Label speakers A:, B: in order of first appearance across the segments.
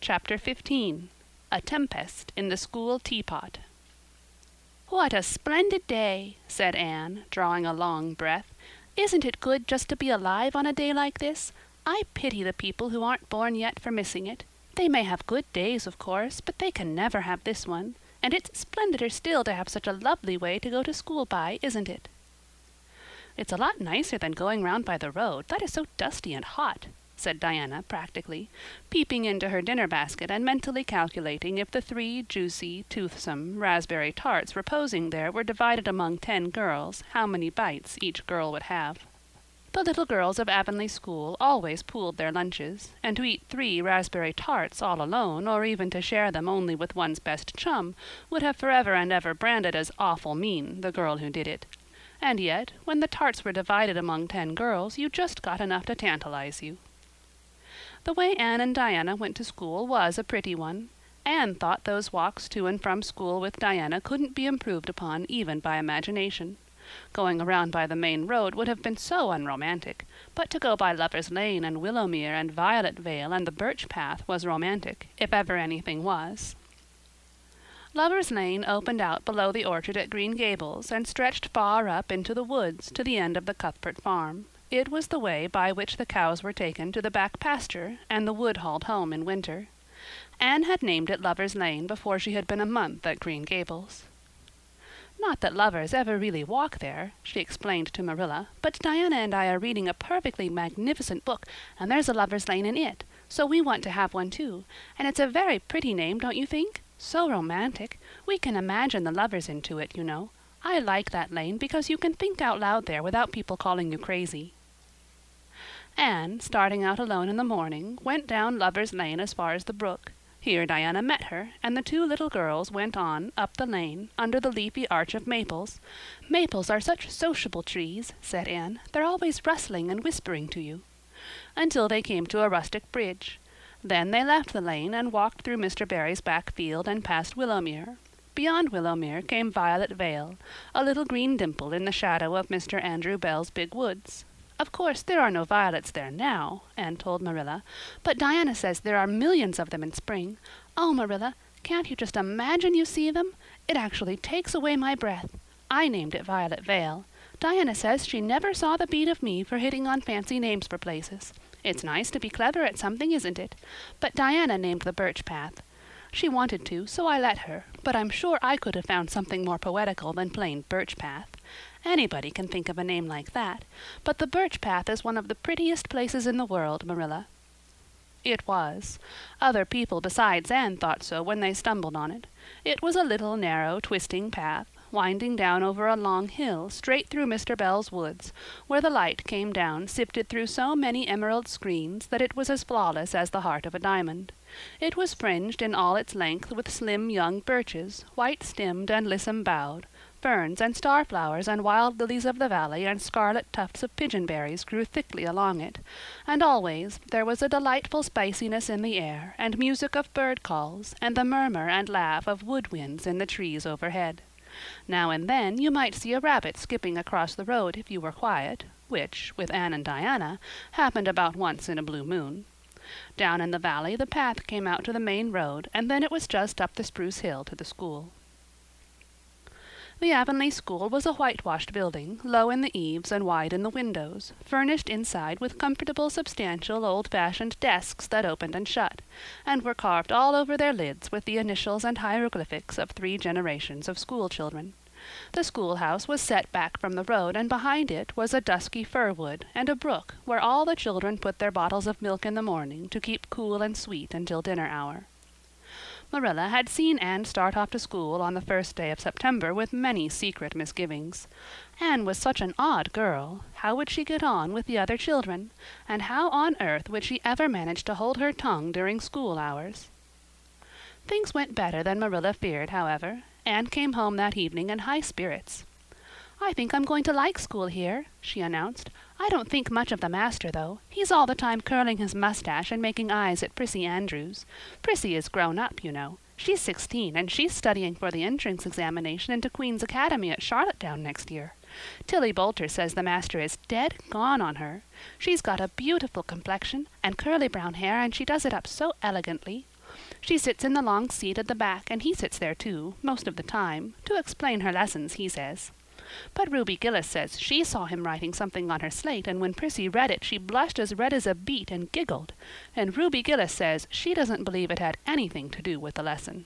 A: Chapter 15 A Tempest in the School Teapot "What a splendid day!" said Anne, drawing a long breath. "Isn't it good just to be alive on a day like this? I pity the people who aren't born yet for missing it. They may have good days, of course, but they can never have this one. And it's splendider still to have such a lovely way to go to school by, isn't it?" "It's a lot nicer than going round by the road. That is so dusty and hot," said Diana practically, peeping into her dinner basket and mentally calculating if the 3 juicy, toothsome raspberry tarts reposing there were divided among 10 girls, how many bites each girl would have. The little girls of Avonlea School always pooled their lunches, and to eat 3 raspberry tarts all alone, or even to share them only with one's best chum, would have forever and ever branded as awful mean the girl who did it. And yet, when the tarts were divided among 10 girls, you just got enough to tantalize you. The way Anne and Diana went to school was a pretty one. Anne thought those walks to and from school with Diana couldn't be improved upon even by imagination. Going around by the main road would have been so unromantic, but to go by Lover's Lane and Willowmere and Violet Vale and the Birch Path was romantic, if ever anything was. Lover's Lane opened out below the orchard at Green Gables and stretched far up into the woods to the end of the Cuthbert farm. It was the way by which the cows were taken to the back pasture and the wood hauled home in winter. Anne had named it Lover's Lane before she had been a month at Green Gables. "Not that lovers ever really walk there," she explained to Marilla, "but Diana and I are reading a perfectly magnificent book, and there's a Lover's Lane in it, so we want to have one too. And it's a very pretty name, don't you think? So romantic. We can imagine the lovers into it, you know. I like that lane because you can think out loud there without people calling you crazy." Anne, starting out alone in the morning, went down Lover's Lane as far as the brook. Here Diana met her, and the 2 little girls went on, up the lane, under the leafy arch of maples. "Maples are such sociable trees," said Anne. "They're always rustling and whispering to you," until they came to a rustic bridge. Then they left the lane and walked through Mr. Barry's back field and past Willowmere. Beyond Willowmere came Violet Vale, a little green dimple in the shadow of Mr. Andrew Bell's big woods. "Of course there are no violets there now," Anne told Marilla, "but Diana says there are millions of them in spring. Oh, Marilla, can't you just imagine you see them? It actually takes away my breath. I named it Violet Vale. Diana says she never saw the beat of me for hitting on fancy names for places. It's nice to be clever at something, isn't it? But Diana named the Birch Path. She wanted to, so I let her, but I'm sure I could have found something more poetical than plain Birch Path. Anybody can think of a name like that, but the Birch Path is one of the prettiest places in the world, Marilla." It was. Other people besides Anne thought so when they stumbled on it. It was a little narrow, twisting path, winding down over a long hill, straight through Mr. Bell's woods, where the light came down sifted through so many emerald screens that it was as flawless as the heart of a diamond. It was fringed in all its length with slim young birches, white-stemmed and lissom-boughed. Ferns and starflowers and wild lilies of the valley and scarlet tufts of pigeonberries grew thickly along it, and always there was a delightful spiciness in the air, and music of bird calls, and the murmur and laugh of wood winds in the trees overhead. Now and then you might see a rabbit skipping across the road if you were quiet, which, with Anne and Diana, happened about once in a blue moon. Down in the valley the path came out to the main road, and then it was just up the spruce hill to the school. The Avonlea School was a whitewashed building, low in the eaves and wide in the windows, furnished inside with comfortable, substantial, old-fashioned desks that opened and shut, and were carved all over their lids with the initials and hieroglyphics of 3 generations of school-children. The schoolhouse was set back from the road, and behind it was a dusky fir-wood and a brook where all the children put their bottles of milk in the morning to keep cool and sweet until dinner hour. Marilla had seen Anne start off to school on the first day of September with many secret misgivings. Anne was such an odd girl. How would she get on with the other children? And how on earth would she ever manage to hold her tongue during school hours? Things went better than Marilla feared, however. Anne came home that evening in high spirits. "I think I'm going to like school here," she announced. "I don't think much of the master, though. He's all the time curling his mustache and making eyes at Prissy Andrews. Prissy is grown up, you know. She's 16, and she's studying for the entrance examination into Queen's Academy at Charlottetown next year. Tilly Boulter says the master is dead gone on her. She's got a beautiful complexion and curly brown hair, and she does it up so elegantly. She sits in the long seat at the back, and he sits there too, most of the time, to explain her lessons, he says. But Ruby Gillis says she saw him writing something on her slate, and when Prissy read it she blushed as red as a beet and giggled, and Ruby Gillis says she doesn't believe it had anything to do with the lesson.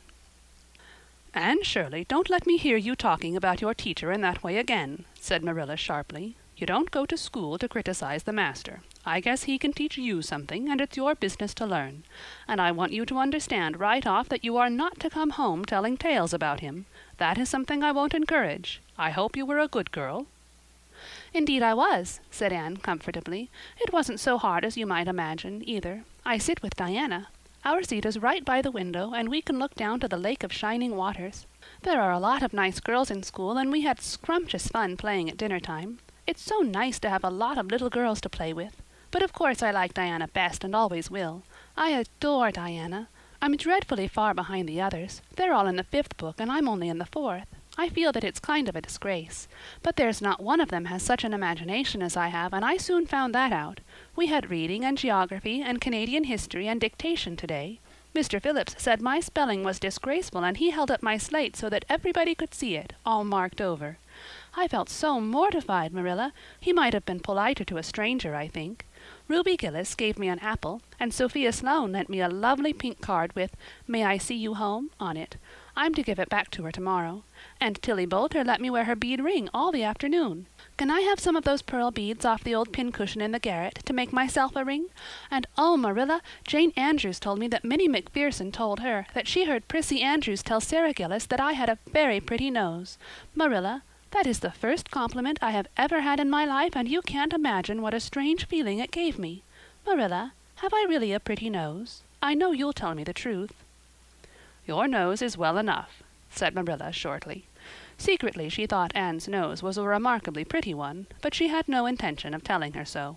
A: "Anne Shirley, don't let me hear you talking about your teacher in that way again," said Marilla sharply. "You don't go to school to criticize the master. I guess he can teach you something, and it's your business to learn. And I want you to understand right off that you are not to come home telling tales about him. That is something I won't encourage. I hope you were a good girl." "Indeed I was," said Anne comfortably. "It wasn't so hard as you might imagine, either. I sit with Diana. Our seat is right by the window, and we can look down to the lake of shining waters. There are a lot of nice girls in school, and we had scrumptious fun playing at dinner time. It's so nice to have a lot of little girls to play with. But of course I like Diana best and always will. I adore Diana. I'm dreadfully far behind the others. They're all in the 5th book, and I'm only in the 4th. I feel that it's kind of a disgrace. But there's not one of them has such an imagination as I have, and I soon found that out. We had reading and geography and Canadian history and dictation today. Mr. Phillips said my spelling was disgraceful, and he held up my slate so that everybody could see it, all marked over. I felt so mortified, Marilla. He might have been politer to a stranger, I think. Ruby Gillis gave me an apple, and Sophia Sloane lent me a lovely pink card with 'May I see you home?' on it. I'm to give it back to her tomorrow. And Tilly Boulter let me wear her bead ring all the afternoon. Can I have some of those pearl beads off the old pincushion in the garret to make myself a ring? And oh, Marilla, Jane Andrews told me that Minnie MacPherson told her that she heard Prissy Andrews tell Sarah Gillis that I had a very pretty nose. Marilla, that is the first compliment I have ever had in my life, and you can't imagine what a strange feeling it gave me. Marilla, have I really a pretty nose? I know you'll tell me the truth." "Your nose is well enough," said Marilla shortly. Secretly she thought Anne's nose was a remarkably pretty one, but she had no intention of telling her so.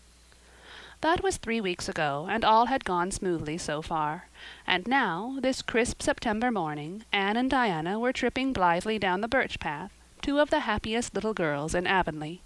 A: That was 3 weeks ago, and all had gone smoothly so far. And now, this crisp September morning, Anne and Diana were tripping blithely down the birch path, two of the happiest little girls in Avonlea.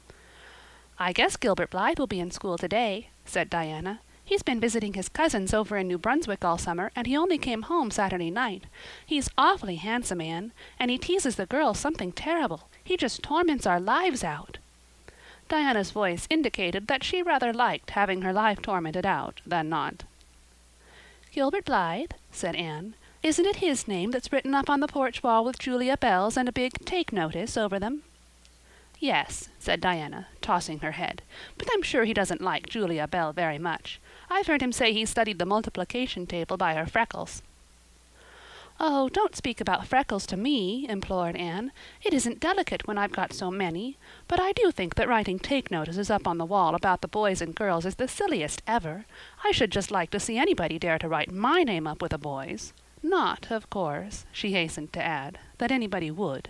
A: "I guess Gilbert Blythe will be in school today," said Diana. "He's been visiting his cousins over in New Brunswick all summer, and he only came home Saturday night. He's awfully handsome, Anne, and he teases the girls something terrible. He just torments our lives out." Diana's voice indicated that she rather liked having her life tormented out than not. "Gilbert Blythe?" said Anne. "Isn't it his name that's written up on the porch wall with Julia Bell's and a big 'Take Notice' over them?" "Yes," said Diana, tossing her head, "but I'm sure he doesn't like Julia Bell very much. I've heard him say he studied the multiplication table by her freckles." "Oh, don't speak about freckles to me," implored Anne. "It isn't delicate when I've got so many. But I do think that writing 'take notices' up on the wall about the boys and girls is the silliest ever. I should just like to see anybody dare to write my name up with a boy's. Not, of course," she hastened to add, "that anybody would."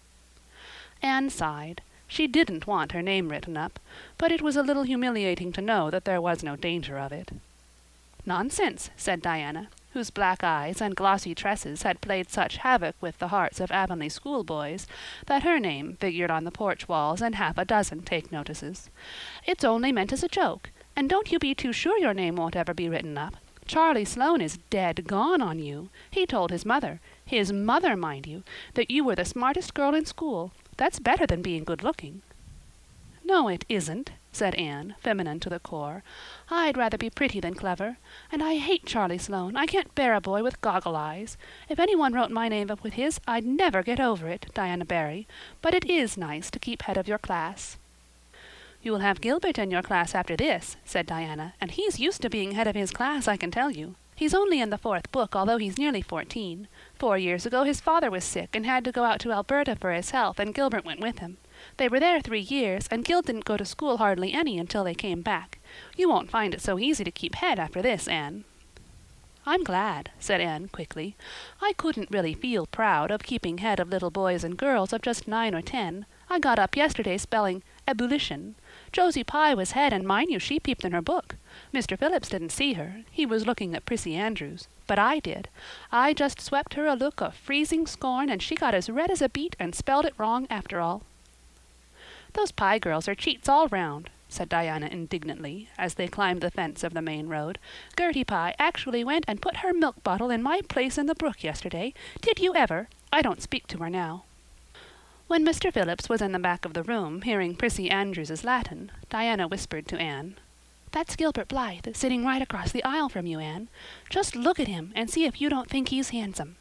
A: Anne sighed. She didn't want her name written up, but it was a little humiliating to know that there was no danger of it. "Nonsense," said Diana, whose black eyes and glossy tresses had played such havoc with the hearts of Avonlea schoolboys that her name figured on the porch walls and half a dozen take notices. "It's only meant as a joke, and don't you be too sure your name won't ever be written up. Charlie Sloane is dead gone on you. He told his mother, mind you, that you were the smartest girl in school. That's better than being good-looking." "No, it isn't," said Anne, feminine to the core. "I'd rather be pretty than clever. And I hate Charlie Sloane. I can't bear a boy with goggle eyes. If anyone wrote my name up with his, I'd never get over it, Diana Barry. But it is nice to keep head of your class." "You'll have Gilbert in your class after this," said Diana, "and he's used to being head of his class, I can tell you. He's only in the 4th book, although he's nearly 14. 4 years ago his father was sick and had to go out to Alberta for his health, and Gilbert went with him. They were there 3 years, and Gil didn't go to school hardly any until they came back. You won't find it so easy to keep head after this, Anne." "I'm glad," said Anne quickly. "I couldn't really feel proud of keeping head of little boys and girls of just 9 or 10. I got up yesterday spelling ebullition. Josie Pye was head, and mind you, she peeped in her book. Mr. Phillips didn't see her. He was looking at Prissy Andrews. But I did. I just swept her a look of freezing scorn, and she got as red as a beet and spelled it wrong after all." "Those Pye girls are cheats all round," said Diana indignantly, as they climbed the fence of the main road. "Gertie Pye actually went and put her milk bottle in my place in the brook yesterday. Did you ever? I don't speak to her now." When Mr. Phillips was in the back of the room, hearing Prissy Andrews's Latin, Diana whispered to Anne, "That's Gilbert Blythe, sitting right across the aisle from you, Anne. Just look at him and see if you don't think he's handsome."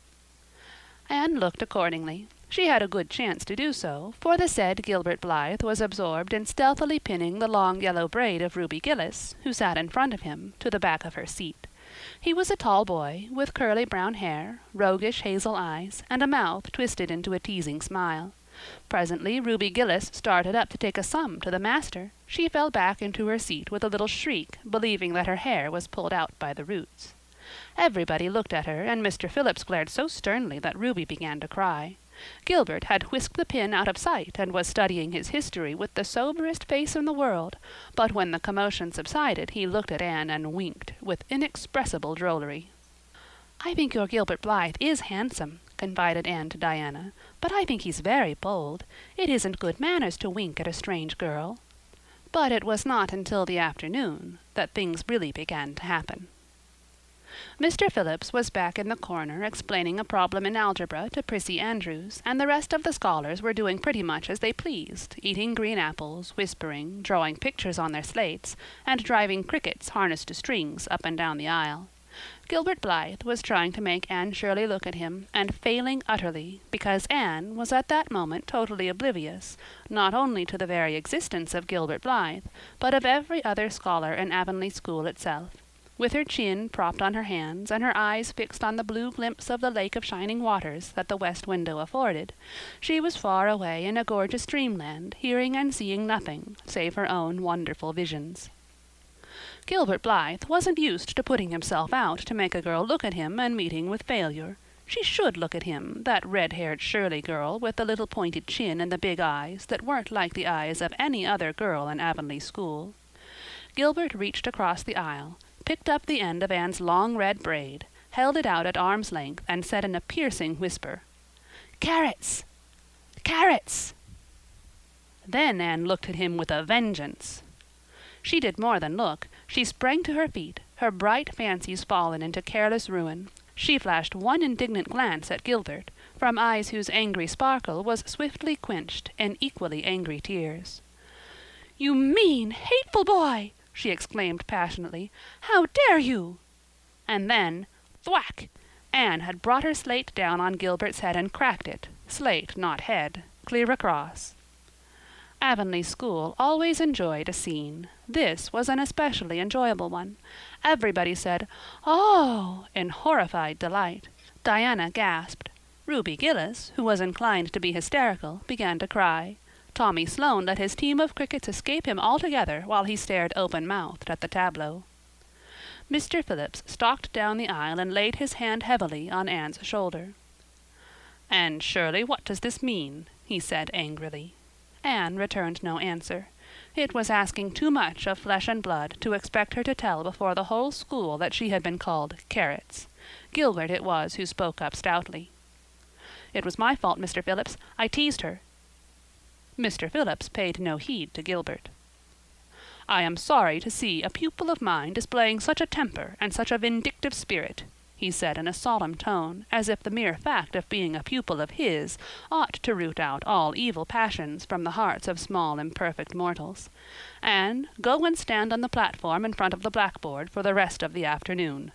A: Anne looked accordingly. She had a good chance to do so, for the said Gilbert Blythe was absorbed in stealthily pinning the long yellow braid of Ruby Gillis, who sat in front of him, to the back of her seat. He was a tall boy, with curly brown hair, roguish hazel eyes, and a mouth twisted into a teasing smile. Presently Ruby Gillis started up to take a sum to the master. She fell back into her seat with a little shriek, believing that her hair was pulled out by the roots. Everybody looked at her, and Mr. Phillips glared so sternly that Ruby began to cry. Gilbert had whisked the pin out of sight and was studying his history with the soberest face in the world, but when the commotion subsided he looked at Anne and winked with inexpressible drollery. "I think your Gilbert Blythe is handsome," confided Anne to Diana, "but I think he's very bold. It isn't good manners to wink at a strange girl." But it was not until the afternoon that things really began to happen. Mr. Phillips was back in the corner explaining a problem in algebra to Prissy Andrews, and the rest of the scholars were doing pretty much as they pleased, eating green apples, whispering, drawing pictures on their slates, and driving crickets harnessed to strings up and down the aisle. Gilbert Blythe was trying to make Anne Shirley look at him, and failing utterly, because Anne was at that moment totally oblivious, not only to the very existence of Gilbert Blythe, but of every other scholar in Avonlea school itself. With her chin propped on her hands, and her eyes fixed on the blue glimpse of the lake of shining waters that the west window afforded, she was far away in a gorgeous dreamland, hearing and seeing nothing save her own wonderful visions. Gilbert Blythe wasn't used to putting himself out to make a girl look at him and meeting with failure. She should look at him, that red-haired Shirley girl with the little pointed chin and the big eyes that weren't like the eyes of any other girl in Avonlea school. Gilbert reached across the aisle, picked up the end of Anne's long red braid, held it out at arm's length, and said in a piercing whisper, "Carrots! Carrots!" Then Anne looked at him with a vengeance. She did more than look. She sprang to her feet, her bright fancies fallen into careless ruin. She flashed one indignant glance at Gilbert, from eyes whose angry sparkle was swiftly quenched in equally angry tears. "You mean, hateful boy!" she exclaimed passionately. "How dare you!" And then, thwack! Anne had brought her slate down on Gilbert's head and cracked it, slate, not head, clear across. Avonlea school always enjoyed a scene. This was an especially enjoyable one. Everybody said, "Oh!" in horrified delight. Diana gasped. Ruby Gillis, who was inclined to be hysterical, began to cry. Tommy Sloane let his team of crickets escape him altogether while he stared open-mouthed at the tableau. Mr. Phillips stalked down the aisle and laid his hand heavily on Anne's shoulder. "Anne Shirley, what does this mean?" he said angrily. Anne returned no answer. It was asking too much of flesh and blood to expect her to tell before the whole school that she had been called carrots. Gilbert it was who spoke up stoutly. "It was my fault, Mr. Phillips. I teased her." Mr. Phillips paid no heed to Gilbert. "I am sorry to see a pupil of mine displaying such a temper and such a vindictive spirit," he said in a solemn tone, as if the mere fact of being a pupil of his ought to root out all evil passions from the hearts of small imperfect mortals. "Anne, go and stand on the platform in front of the blackboard for the rest of the afternoon."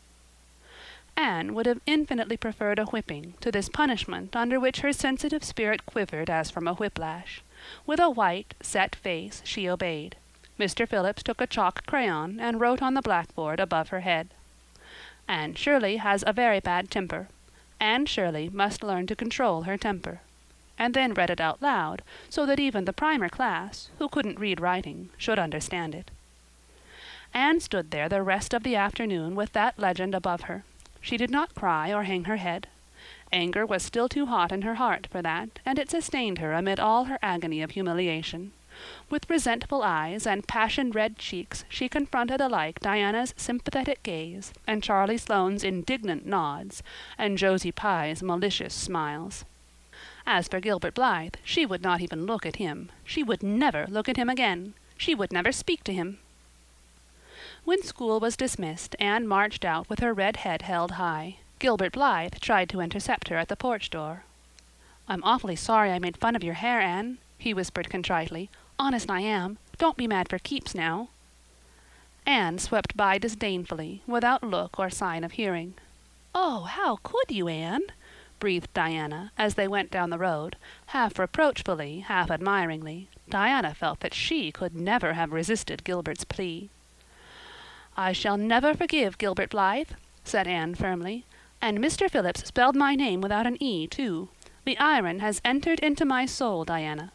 A: Anne would have infinitely preferred a whipping to this punishment under which her sensitive spirit quivered as from a whiplash. With a white, set face she obeyed. Mr. Phillips took a chalk crayon and wrote on the blackboard above her head, "Anne Shirley has a very bad temper. Anne Shirley must learn to control her temper," and then read it out loud, so that even the primer class, who couldn't read writing, should understand it. Anne stood there the rest of the afternoon with that legend above her. She did not cry or hang her head. Anger was still too hot in her heart for that, and it sustained her amid all her agony of humiliation. With resentful eyes and passion-red cheeks she confronted alike Diana's sympathetic gaze, and Charlie Sloane's indignant nods, and Josie Pye's malicious smiles. As for Gilbert Blythe, she would not even look at him. She would never look at him again. She would never speak to him. When school was dismissed, Anne marched out with her red head held high. Gilbert Blythe tried to intercept her at the porch door. "I'm awfully sorry I made fun of your hair, Anne," he whispered contritely. "Honest I am. Don't be mad for keeps now." Anne swept by disdainfully, without look or sign of hearing. "Oh, how could you, Anne?" breathed Diana, as they went down the road, half reproachfully, half admiringly. Diana felt that she could never have resisted Gilbert's plea. "I shall never forgive Gilbert Blythe," said Anne firmly. "And Mr. Phillips spelled my name without an E, too. The iron has entered into my soul, Diana."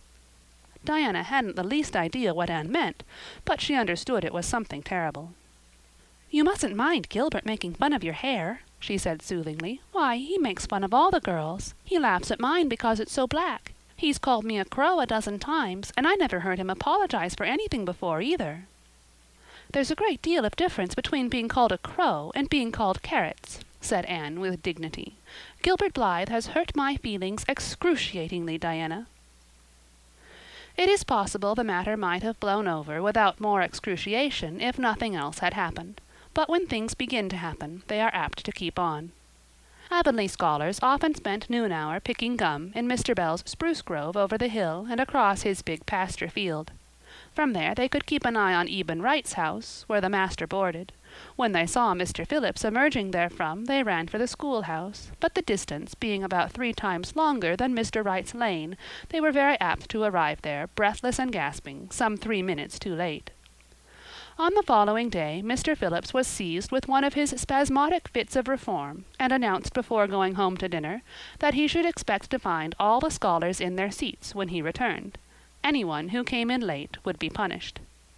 A: Diana hadn't the least idea what Anne meant, but she understood it was something terrible. "You mustn't mind Gilbert making fun of your hair," she said soothingly. "Why, he makes fun of all the girls. He laughs at mine because it's so black. He's called me a crow a dozen times, and I never heard him apologize for anything before, either." "There's a great deal of difference between being called a crow and being called carrots," said Anne with dignity. "Gilbert Blythe has hurt my feelings excruciatingly, Diana." It is possible the matter might have blown over without more excruciation if nothing else had happened. But when things begin to happen, they are apt to keep on. Avonlea scholars often spent noon hour picking gum in Mr. Bell's spruce grove over the hill and across his big pasture field. From there they could keep an eye on Eben Wright's house, where the master boarded. When they saw Mr. Phillips emerging therefrom, they ran for the schoolhouse, but the distance being about 3 times longer than Mr. Wright's lane, they were very apt to arrive there, breathless and gasping, some 3 minutes too late. On the following day, Mr. Phillips was seized with one of his spasmodic fits of reform, and announced before going home to dinner that he should expect to find all the scholars in their seats when he returned. Anyone who came in late would be punished.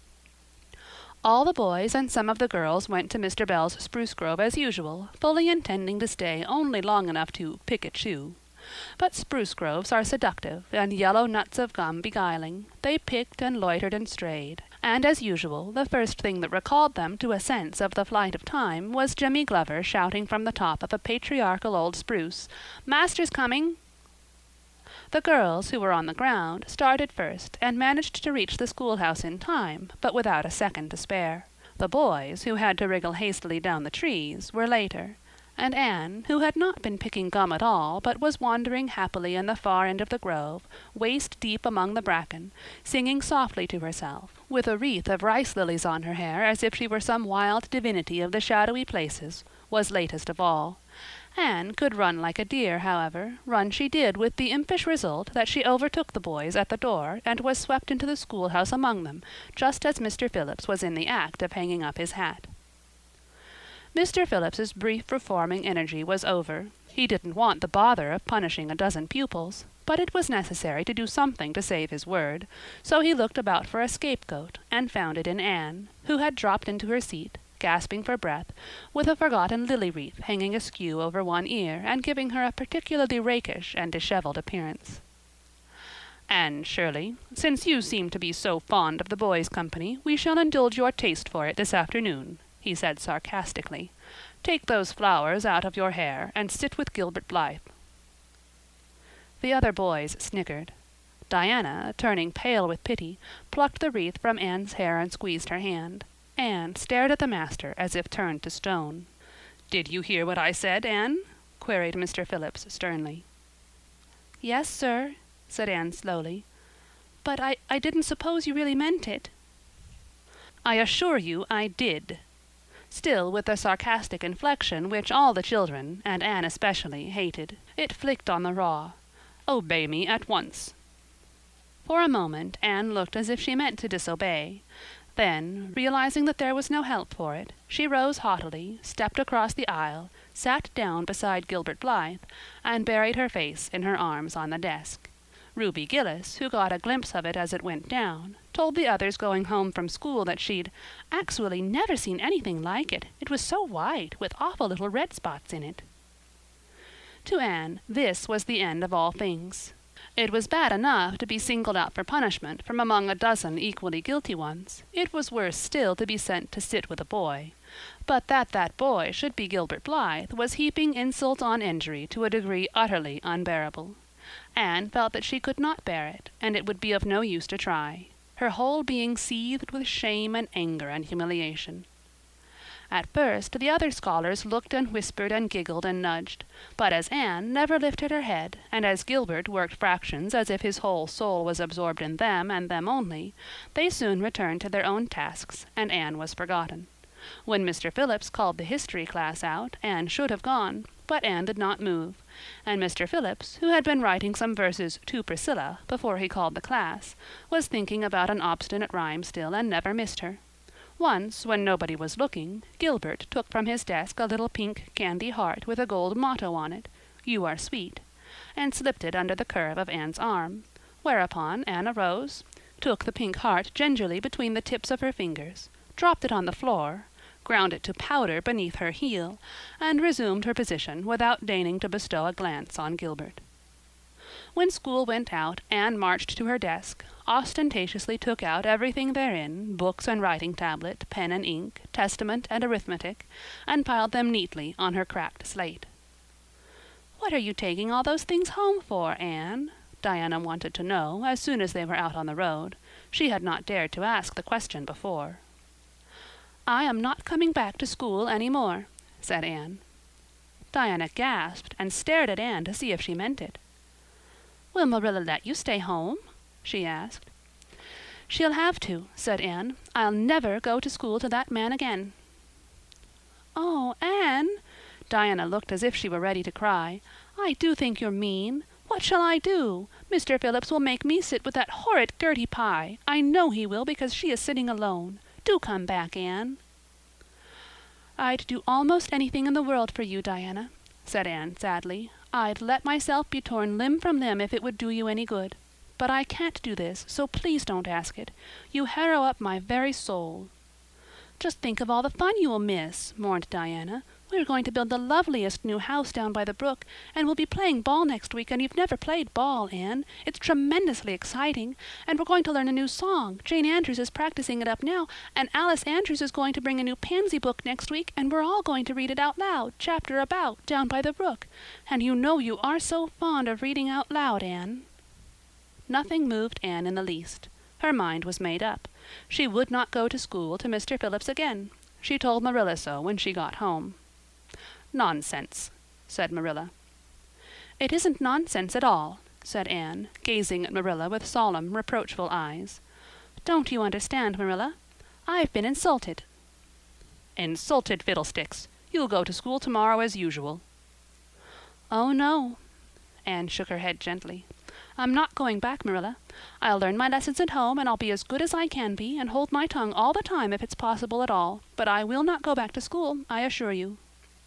A: All the boys and some of the girls went to Mr. Bell's spruce grove as usual, fully intending to stay only long enough to pick a chew. But spruce groves are seductive, and yellow nuts of gum beguiling. They picked and loitered and strayed, and as usual, the first thing that recalled them to a sense of the flight of time was Jimmy Glover shouting from the top of a patriarchal old spruce, "Master's coming!" The girls, who were on the ground, started first, and managed to reach the schoolhouse in time, but without a second to spare. The boys, who had to wriggle hastily down the trees, were later, and Anne, who had not been picking gum at all, but was wandering happily in the far end of the grove, waist-deep among the bracken, singing softly to herself, with a wreath of rice-lilies on her hair as if she were some wild divinity of the shadowy places, was latest of all. Anne could run like a deer, however. Run she did, with the impish result that she overtook the boys at the door and was swept into the schoolhouse among them, just as Mr. Phillips was in the act of hanging up his hat. Mr. Phillips's brief reforming energy was over. He didn't want the bother of punishing a dozen pupils, but it was necessary to do something to save his word, so he looked about for a scapegoat, and found it in Anne, who had dropped into her seat, gasping for breath, with a forgotten lily wreath hanging askew over one ear and giving her a particularly rakish and dishevelled appearance. "Anne Shirley, since you seem to be so fond of the boys' company, we shall indulge your taste for it this afternoon," he said sarcastically. "Take those flowers out of your hair, and sit with Gilbert Blythe." The other boys snickered. Diana, turning pale with pity, plucked the wreath from Anne's hair and squeezed her hand. Anne stared at the master as if turned to stone. "Did you hear what I said, Anne?" queried Mr. Phillips sternly. "Yes, sir," said Anne slowly. "But I didn't suppose you really meant it." "I assure you I did," still with the sarcastic inflection which all the children, and Anne especially, hated. It flicked on the raw. "Obey me at once." For a moment Anne looked as if she meant to disobey. Then, realizing that there was no help for it, she rose haughtily, stepped across the aisle, sat down beside Gilbert Blythe, and buried her face in her arms on the desk. Ruby Gillis, who got a glimpse of it as it went down, told the others going home from school that she'd "actually never seen anything like it. It was so white, with awful little red spots in it." To Anne, this was the end of all things. It was bad enough to be singled out for punishment from among a dozen equally guilty ones. It was worse still to be sent to sit with a boy. But that boy should be Gilbert Blythe was heaping insult on injury to a degree utterly unbearable. Anne felt that she could not bear it, and it would be of no use to try. Her whole being seethed with shame and anger and humiliation. At first the other scholars looked and whispered and giggled and nudged, but as Anne never lifted her head, and as Gilbert worked fractions as if his whole soul was absorbed in them and them only, they soon returned to their own tasks, and Anne was forgotten. When Mr. Phillips called the history class out, Anne should have gone, but Anne did not move, and Mr. Phillips, who had been writing some verses to Priscilla before he called the class, was thinking about an obstinate rhyme still and never missed her. Once, when nobody was looking, Gilbert took from his desk a little pink candy heart with a gold motto on it, "You are sweet," and slipped it under the curve of Anne's arm, whereupon Anne arose, took the pink heart gingerly between the tips of her fingers, dropped it on the floor, ground it to powder beneath her heel, and resumed her position without deigning to bestow a glance on Gilbert. When school went out, Anne marched to her desk, ostentatiously took out everything therein, books and writing tablet, pen and ink, testament and arithmetic, and piled them neatly on her cracked slate. "What are you taking all those things home for, Anne?" Diana wanted to know, as soon as they were out on the road. She had not dared to ask the question before. "I am not coming back to school any more," said Anne. Diana gasped and stared at Anne to see if she meant it. "Will Marilla let you stay home?" she asked. "She'll have to," said Anne. "I'll never go to school to that man again." "Oh, Anne!" Diana looked as if she were ready to cry. "I do think you're mean. What shall I do? Mr. Phillips will make me sit with that horrid Gertie Pye. I know he will, because she is sitting alone. Do come back, Anne." "I'd do almost anything in the world for you, Diana," said Anne sadly. "I'd let myself be torn limb from limb if it would do you any good. But I can't do this, so please don't ask it. You harrow up my very soul." "Just think of all the fun you will miss," mourned Diana. "We're going to build the loveliest new house down by the brook, and we'll be playing ball next week, and you've never played ball, Anne. It's tremendously exciting. And we're going to learn a new song. Jane Andrews is practicing it up now, and Alice Andrews is going to bring a new pansy book next week, and we're all going to read it out loud, chapter about, down by the brook. And you know you are so fond of reading out loud, Anne." Nothing moved Anne in the least. Her mind was made up. She would not go to school to Mr. Phillips again. She told Marilla so when she got home. "Nonsense," said Marilla. "It isn't nonsense at all," said Anne, gazing at Marilla with solemn, reproachful eyes. "Don't you understand, Marilla? I've been insulted." "Insulted fiddlesticks! You'll go to school tomorrow as usual." "Oh, no." Anne shook her head gently. "I'm not going back, Marilla. I'll learn my lessons at home, and I'll be as good as I can be, and hold my tongue all the time if it's possible at all. But I will not go back to school, I assure you."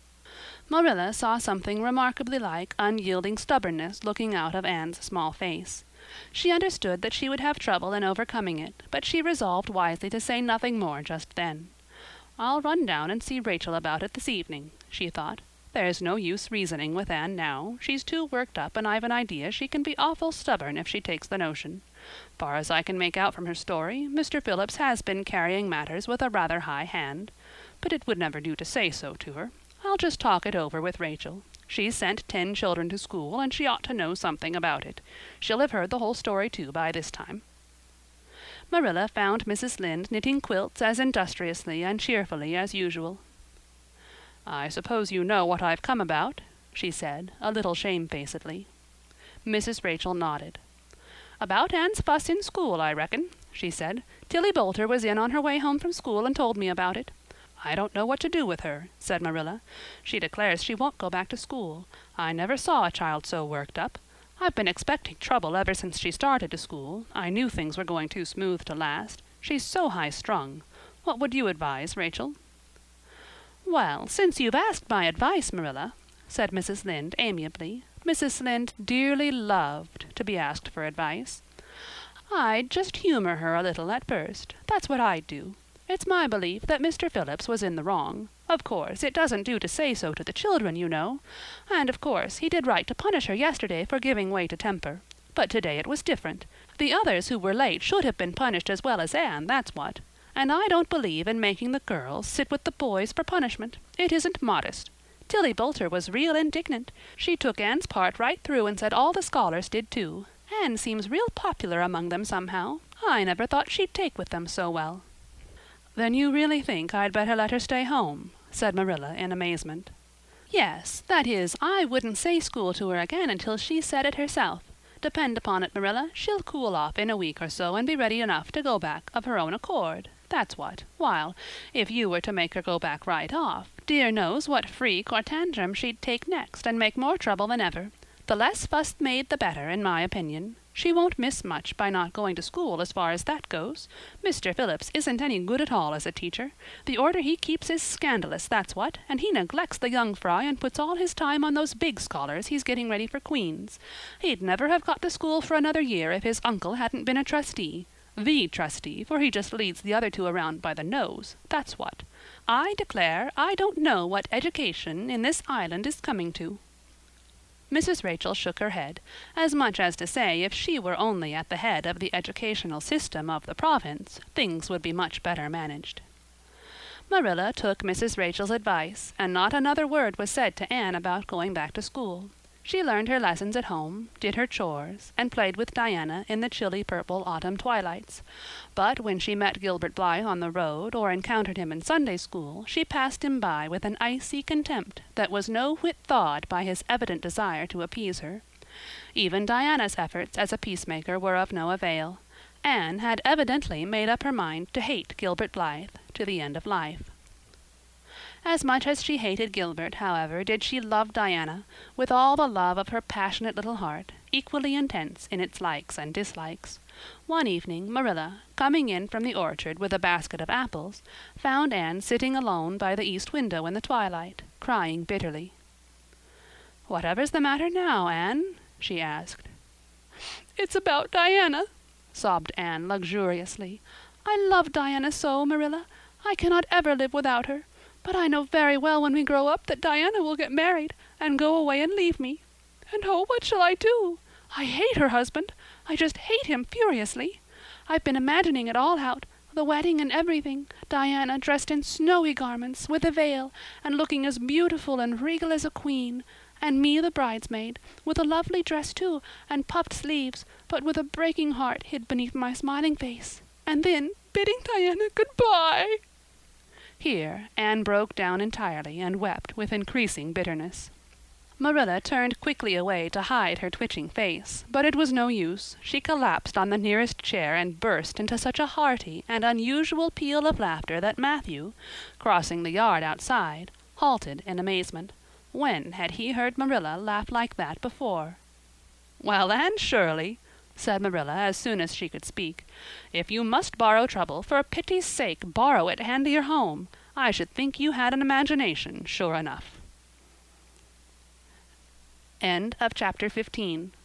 A: Marilla saw something remarkably like unyielding stubbornness looking out of Anne's small face. She understood that she would have trouble in overcoming it, but she resolved wisely to say nothing more just then. "I'll run down and see Rachel about it this evening," she thought. "There's no use reasoning with Anne now. She's too worked up, and I've an idea she can be awful stubborn if she takes the notion. Far as I can make out from her story, Mr. Phillips has been carrying matters with a rather high hand. But it would never do to say so to her. I'll just talk it over with Rachel. She's sent 10 children to school, and she ought to know something about it. She'll have heard the whole story, too, by this time." Marilla found Mrs. Lynde knitting quilts as industriously and cheerfully as usual. "I suppose you know what I've come about," she said, a little shamefacedly. Mrs. Rachel nodded. "About Anne's fuss in school, I reckon," she said. "Tilly Boulter was in on her way home from school and told me about it." "I don't know what to do with her," said Marilla. "She declares she won't go back to school. I never saw a child so worked up. I've been expecting trouble ever since she started to school. I knew things were going too smooth to last. She's so high-strung. What would you advise, Rachel?" "Well, since you've asked my advice, Marilla," said Mrs. Lynde amiably. Mrs. Lynde dearly loved to be asked for advice. "I'd just humor her a little at first. That's what I'd do. It's my belief that Mr. Phillips was in the wrong. Of course, it doesn't do to say so to the children, you know. And of course, he did right to punish her yesterday for giving way to temper. But today it was different. The others who were late should have been punished as well as Anne, that's what. And I don't believe in making the girls sit with the boys for punishment. It isn't modest. Tilly Boulter was real indignant. She took Anne's part right through and said all the scholars did too. Anne seems real popular among them somehow. I never thought she'd take with them so well." "Then you really think I'd better let her stay home?" said Marilla in amazement. "Yes, that is, I wouldn't say school to her again until she said it herself. Depend upon it, Marilla, she'll cool off in a week or so and be ready enough to go back of her own accord. That's what. While, if you were to make her go back right off, dear knows what freak or tantrum she'd take next and make more trouble than ever. The less fuss made the better, in my opinion. She won't miss much by not going to school as far as that goes. Mr. Phillips isn't any good at all as a teacher. The order he keeps is scandalous, that's what, and he neglects the young fry and puts all his time on those big scholars he's getting ready for Queen's. He'd never have got to school for another year if his uncle hadn't been a trustee. The trustee, for he just leads the other two around by the nose, that's what. I declare I don't know what education in this island is coming to." Mrs. Rachel shook her head, as much as to say if she were only at the head of the educational system of the province, things would be much better managed. Marilla took Mrs. Rachel's advice, and not another word was said to Anne about going back to school. She learned her lessons at home, did her chores, and played with Diana in the chilly purple autumn twilights. But when she met Gilbert Blythe on the road or encountered him in Sunday school, she passed him by with an icy contempt that was no whit thawed by his evident desire to appease her. Even Diana's efforts as a peacemaker were of no avail. Anne had evidently made up her mind to hate Gilbert Blythe to the end of life. As much as she hated Gilbert, however, did she love Diana, with all the love of her passionate little heart, equally intense in its likes and dislikes. One evening Marilla, coming in from the orchard with a basket of apples, found Anne sitting alone by the east window in the twilight, crying bitterly. "Whatever's the matter now, Anne?" she asked. "It's about Diana," sobbed Anne luxuriously. "I love Diana so, Marilla. I cannot ever live without her. But I know very well when we grow up that Diana will get married and go away and leave me. And oh, what shall I do? I hate her husband. I just hate him furiously. I've been imagining it all out, the wedding and everything, Diana dressed in snowy garments, with a veil, and looking as beautiful and regal as a queen, and me the bridesmaid, with a lovely dress too, and puffed sleeves, but with a breaking heart hid beneath my smiling face, and then bidding Diana good-bye." Here Anne broke down entirely and wept with increasing bitterness. Marilla turned quickly away to hide her twitching face, but it was no use. She collapsed on the nearest chair and burst into such a hearty and unusual peal of laughter that Matthew, crossing the yard outside, halted in amazement. When had he heard Marilla laugh like that before? "Well, Anne Shirley," said Marilla as soon as she could speak, "if you must borrow trouble, for pity's sake borrow it handier home. I should think you had an imagination, sure enough." End of chapter 15.